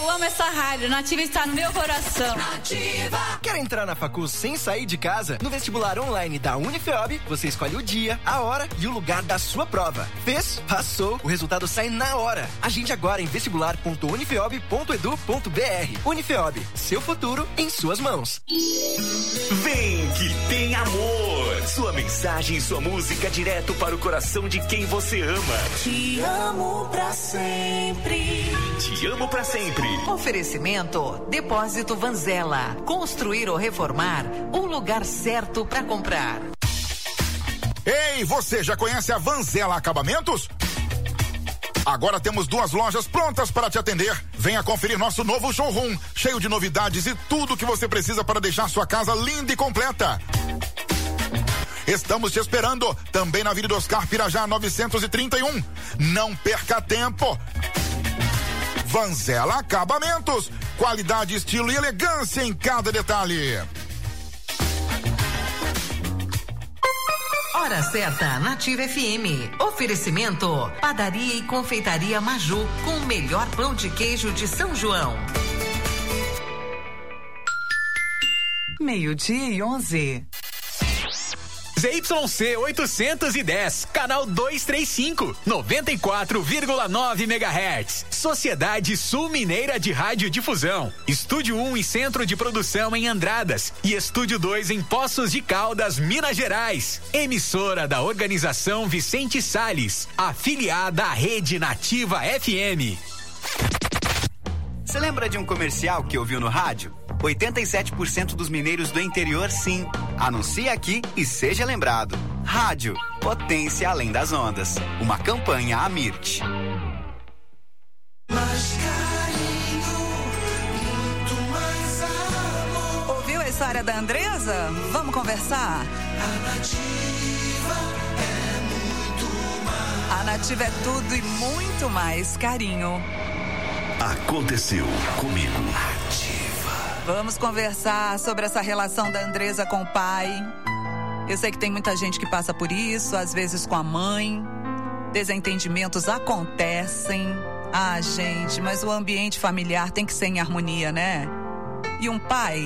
Eu amo essa rádio, Nativa está no meu coração. Nativa. Quer entrar na facul sem sair de casa? No vestibular online da Unifeob, você escolhe o dia, a hora e o lugar da sua prova. Fez? Passou. O resultado sai na hora. Agende agora em vestibular.unifeob.edu.br. Unifeob, seu futuro em suas mãos. Vem que tem amor. Sua mensagem e sua música direto para o coração de quem você ama. Te amo pra sempre. Te amo pra sempre. Oferecimento Depósito Vanzella. Construir ou reformar, o lugar certo para comprar. Ei, você já conhece a Vanzella Acabamentos? Agora temos 2 lojas prontas para te atender. Venha conferir nosso novo showroom, cheio de novidades e tudo que você precisa para deixar sua casa linda e completa. Estamos te esperando, também na Avenida Oscar Pirajá 931. Não perca tempo. Vanzella Acabamentos, qualidade, estilo e elegância em cada detalhe. Hora certa, Nativa FM. Oferecimento, Padaria e Confeitaria Maju, com o melhor pão de queijo de São João. 12:11. ZYC 810, canal 235, 94,9 MHz. Sociedade Sul Mineira de Radiodifusão. Estúdio 1 e Centro de Produção em Andradas. E Estúdio 2 em Poços de Caldas, Minas Gerais. Emissora da Organização Vicente Salles. Afiliada à Rede Nativa FM. Você lembra de um comercial que ouviu no rádio? 87% dos mineiros do interior, sim. Anuncie aqui e seja lembrado. Rádio, potência além das ondas. Uma campanha Amirt. Mais carinho, muito mais amor. Ouviu a história da Andresa? Vamos conversar? A Nativa é muito mais. A Nativa é tudo e muito mais carinho. Aconteceu comigo. Vamos conversar sobre essa relação da Andresa com o pai. Eu sei que tem muita gente que passa por isso, às vezes com a mãe. Desentendimentos acontecem. Ah, gente, mas o ambiente familiar tem que ser em harmonia, né? E um pai,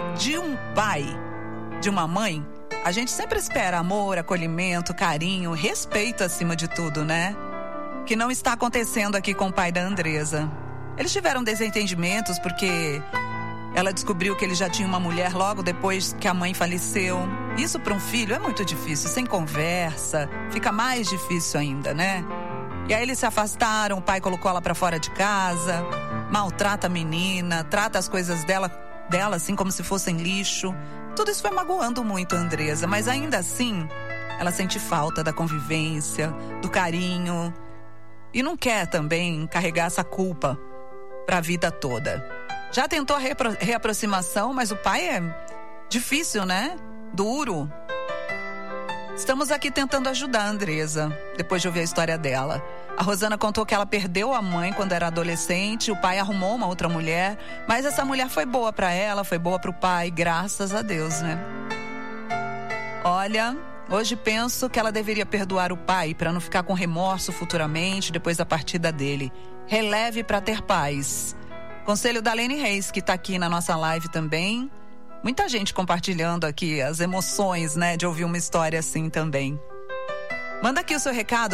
de uma mãe, a gente sempre espera amor, acolhimento, carinho, respeito acima de tudo, né? Que não está acontecendo aqui com o pai da Andresa. Eles tiveram desentendimentos porque ela descobriu que ele já tinha uma mulher logo depois que a mãe faleceu. Isso para um filho é muito difícil, sem conversa, fica mais difícil ainda, né? E aí eles se afastaram, o pai colocou ela para fora de casa, maltrata a menina, trata as coisas dela assim como se fossem lixo. Tudo isso foi magoando muito a Andresa, mas ainda assim, ela sente falta da convivência, do carinho e não quer também carregar essa culpa para a vida toda. Já tentou a reaproximação, mas o pai é difícil, né? Duro. Estamos aqui tentando ajudar a Andresa, depois de ouvir a história dela. A Rosana contou que ela perdeu a mãe quando era adolescente, o pai arrumou uma outra mulher, mas essa mulher foi boa para ela, foi boa para o pai, graças a Deus, né? Olha, hoje penso que ela deveria perdoar o pai para não ficar com remorso futuramente, depois da partida dele. Releve para ter paz. Conselho da Lene Reis, que está aqui na nossa live também. Muita gente compartilhando aqui as emoções, né, de ouvir uma história assim também. Manda aqui o seu recado,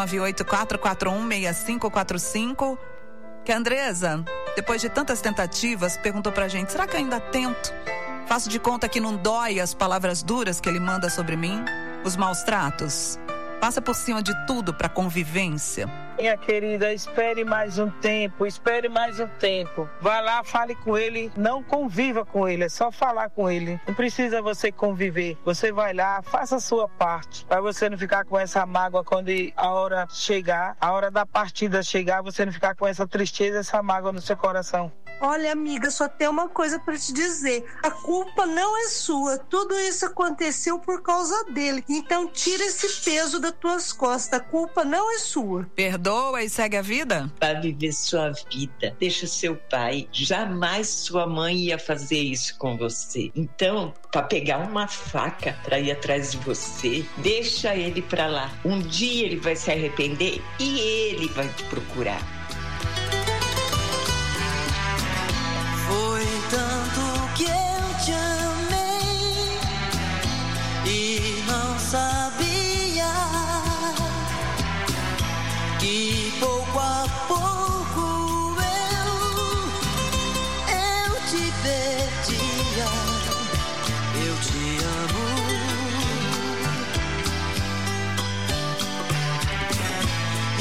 9198-441-6545. Que a Andresa, depois de tantas tentativas, perguntou pra gente, será que eu ainda tento? Faço de conta que não dói as palavras duras que ele manda sobre mim? Os maus tratos? Passa por cima de tudo pra convivência. Minha querida, espere mais um tempo. Vá lá, fale com ele, não conviva com ele, é só falar com ele. Não precisa você conviver. Você vai lá, faça a sua parte, para você não ficar com essa mágoa quando a hora chegar, a hora da partida chegar, você não ficar com essa tristeza, essa mágoa no seu coração. Olha, amiga, só tem uma coisa pra te dizer. A culpa não é sua. Tudo isso aconteceu por causa dele. Então tira esse peso das tuas costas. A culpa não é sua. Perdoa e segue a vida? Vá viver sua vida. Deixa seu pai. Jamais sua mãe ia fazer isso com você. Então, pra pegar uma faca pra ir atrás de você, deixa ele pra lá. Um dia ele vai se arrepender e ele vai te procurar.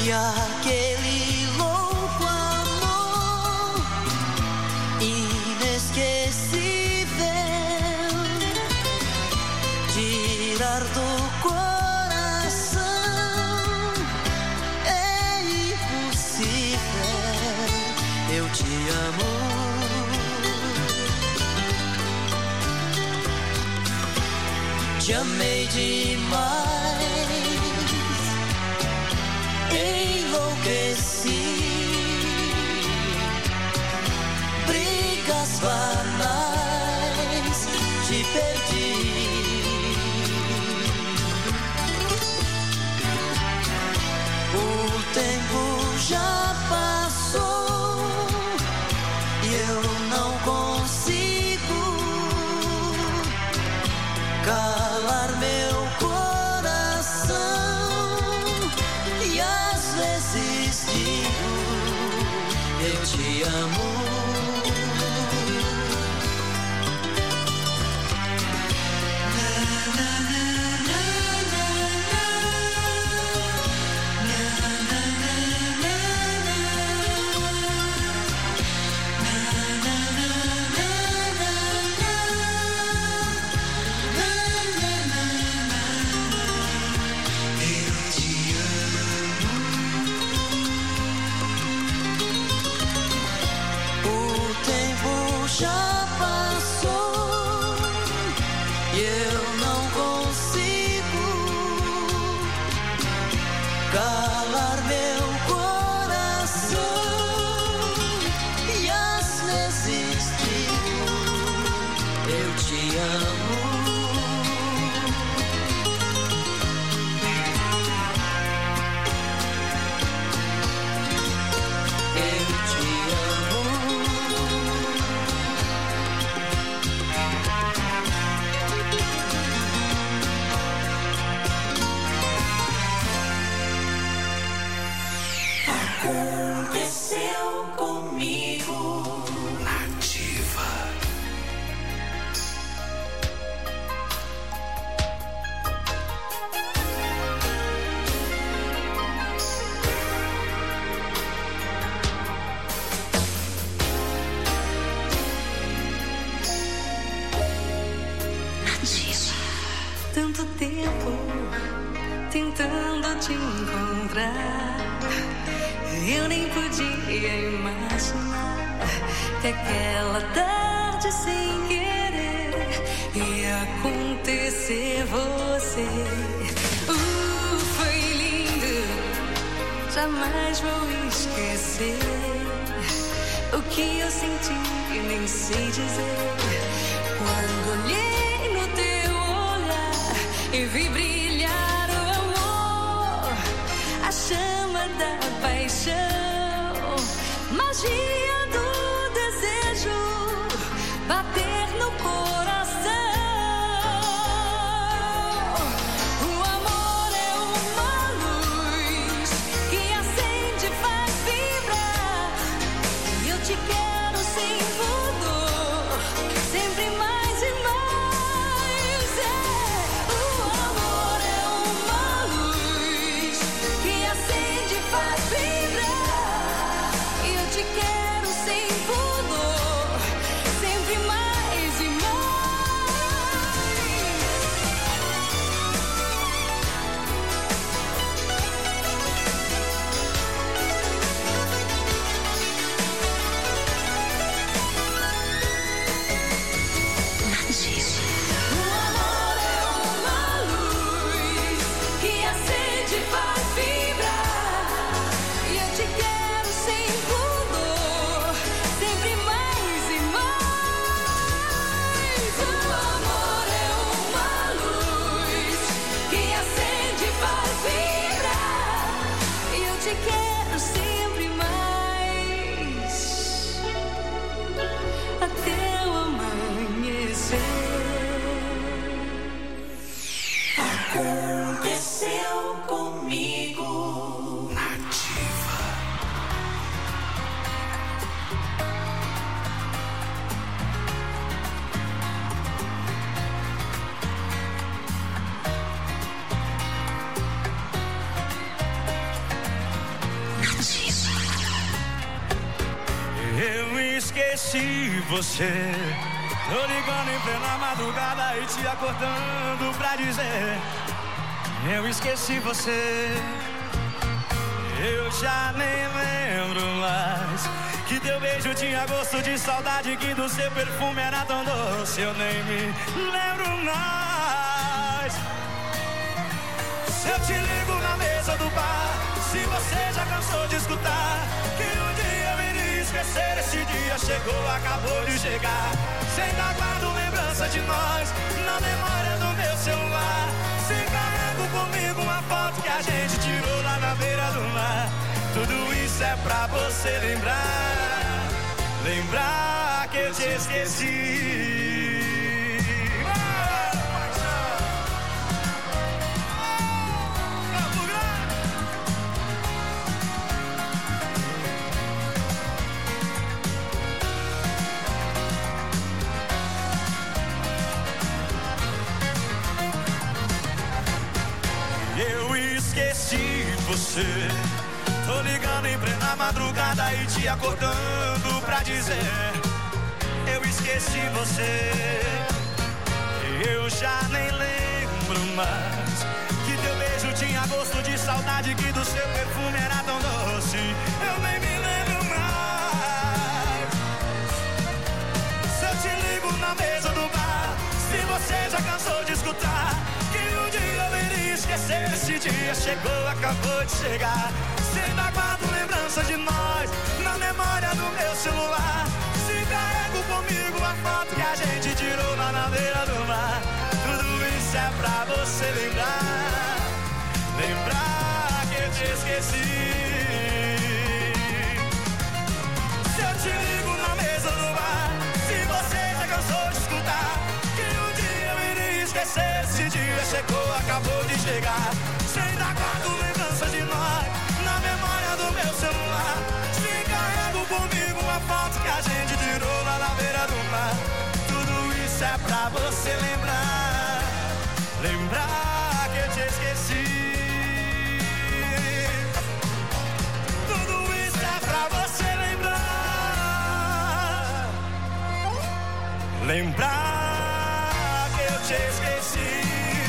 E aquele louco amor inesquecível, tirar do coração é impossível. Eu te amo. Te amei demais, enlouqueci. Brigas banais, te perdi. O tempo já passou e eu não consigo calar meu coração. E às vezes digo, eu te amo. Já passou e eu não consigo calar meu coração. E às vezes digo, eu te amo. Eu te amo. Aconteceu comigo. Ativa. Tanto tempo tentando te encontrar, eu nem podia imaginar que aquela tarde sem querer ia acontecer você. Foi lindo, jamais vou esquecer o que eu senti e nem sei dizer quando olhei no teu olhar e vi brilhar o amor, a chama da paixão, magia do desejo bater no coração. O amor é uma luz que acende, faz vibrar, e eu te quero sem pudor, sempre mais e mais. O amor é uma luz que acende, faz vibrar, e eu te quero Eu esqueci você. Tô ligando em plena madrugada e te acordando pra dizer: eu esqueci você. Eu já nem lembro mais que teu beijo tinha gosto de saudade, que do seu perfume era tão doce. Eu nem me lembro mais. Se eu te ligo na mesa do bar, se você já cansou de escutar que um dia eu iria esquecer, esse dia chegou, acabou de chegar. Se ainda guardo lembrança de nós na memória do meu celular, se carrego comigo uma foto que a gente tirou lá na beira do mar. Tudo isso é pra você lembrar, lembrar que eu te esqueci. Eu esqueci você. Tô ligando em plena madrugada e te acordando pra dizer: eu esqueci você. Eu já nem lembro mais que teu beijo tinha gosto de saudade, que do seu perfume era tão doce. Eu nem me lembro mais. Se eu te ligo na mesa do bar, se você já cansou de escutar que um dia eu iria esquecer, esse dia chegou, acabou de chegar. Se ainda guardo lembrança de nós na memória do meu celular, se carrego comigo a foto que a gente tirou lá na beira do mar. Tudo isso é pra você lembrar, lembrar que eu te esqueci. Se eu te ligo na mesa do bar, se você já cansou de escutar que um dia eu iria esquecer, esse dia chegou, acabou de chegar. Se ainda guardo lembrança de nós na memória do meu celular, se carrego comigo uma foto que a gente tirou lá na beira do mar. Tudo isso é pra você lembrar, lembrar que eu te esqueci. Tudo isso é pra você lembrar, lembrar que eu te esqueci.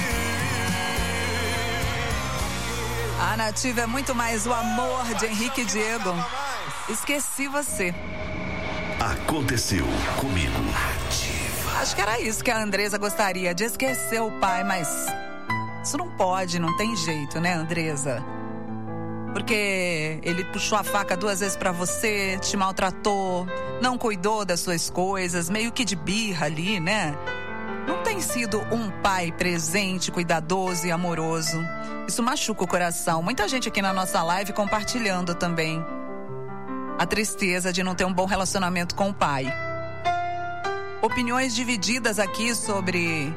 A Nativa é muito mais o amor de Henrique e Diego. Esqueci você. Aconteceu comigo. Acho que era isso que a Andresa gostaria, de esquecer o pai, mas isso não pode, não tem jeito, né, Andresa? Porque ele puxou a faca 2 vezes pra você, te maltratou, não cuidou das suas coisas, meio que de birra ali, né? Não tem sido um pai presente, cuidadoso e amoroso. Isso machuca o coração. Muita gente aqui na nossa live compartilhando também a tristeza de não ter um bom relacionamento com o pai. Opiniões divididas aqui sobre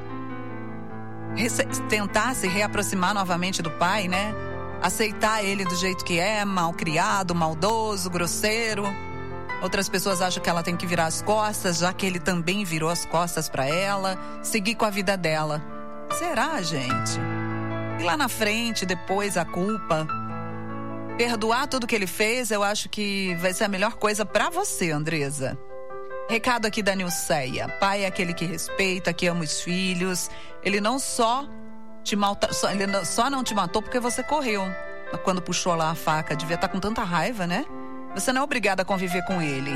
tentar se reaproximar novamente do pai, né? Aceitar ele do jeito que é, mal criado, maldoso, grosseiro. Outras pessoas acham que ela tem que virar as costas, já que ele também virou as costas pra ela, seguir com a vida dela. Será, gente? E lá na frente, depois, a culpa. Perdoar tudo que ele fez, eu acho que vai ser a melhor coisa pra você, Andresa. Recado aqui da Nilceia. Pai é aquele que respeita, que ama os filhos. Ele não só te ele só não te matou porque você correu. Quando puxou lá a faca, devia estar com tanta raiva, né? Você não é obrigada a conviver com ele.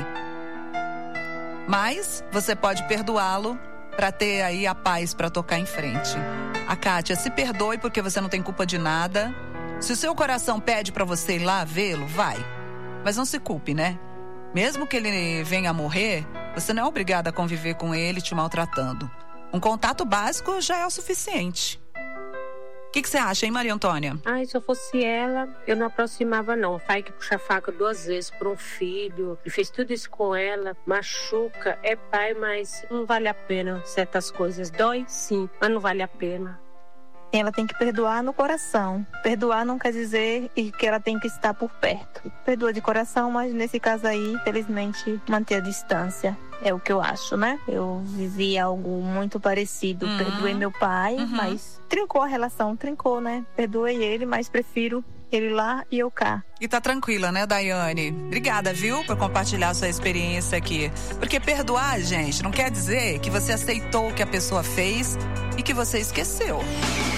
Mas você pode perdoá-lo para ter aí a paz para tocar em frente. A Kátia, se perdoe porque você não tem culpa de nada. Se o seu coração pede para você ir lá vê-lo, vai. Mas não se culpe, né? Mesmo que ele venha a morrer, você não é obrigada a conviver com ele te maltratando. Um contato básico já é o suficiente. O que você acha, hein, Maria Antônia? Ai, se eu fosse ela, eu não aproximava, não. O pai que puxa a faca 2 vezes por um filho e fez tudo isso com ela, machuca, é pai, mas não vale a pena certas coisas. Dói, sim, mas não vale a pena. Ela tem que perdoar no coração. Perdoar não quer dizer que ela tem que estar por perto. Perdoa de coração, mas nesse caso aí, infelizmente, manter a distância. É o que eu acho, né? Eu vivi algo muito parecido. Perdoei meu pai, mas trincou a relação, trincou, né? Perdoei ele, mas prefiro Ele lá e eu cá. E tá tranquila, né, Daiane? Obrigada, viu, por compartilhar sua experiência aqui. Porque perdoar, gente, não quer dizer que você aceitou o que a pessoa fez e que você esqueceu.